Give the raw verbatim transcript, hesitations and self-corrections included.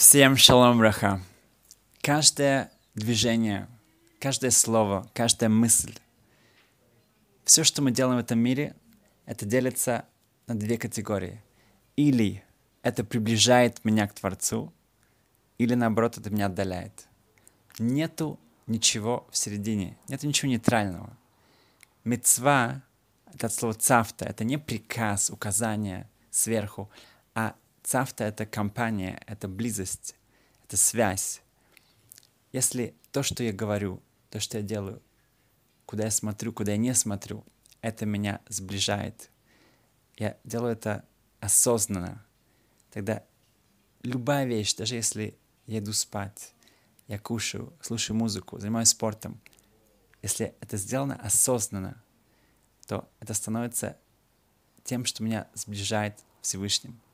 Всем шалом браха. Каждое движение, каждое слово, каждая мысль, все, что мы делаем в этом мире, это делится на две категории. Или это приближает меня к Творцу, или наоборот, это меня отдаляет. Нету ничего в середине, нету ничего нейтрального. Мицва, это от слова цавта, это не приказ, указание сверху, а цавта — это компания, это близость, это связь. Если то, что я говорю, то, что я делаю, куда я смотрю, куда я не смотрю, это меня сближает, я делаю это осознанно, тогда любая вещь, даже если я иду спать, я кушаю, слушаю музыку, занимаюсь спортом, если это сделано осознанно, то это становится тем, что меня сближает Всевышним.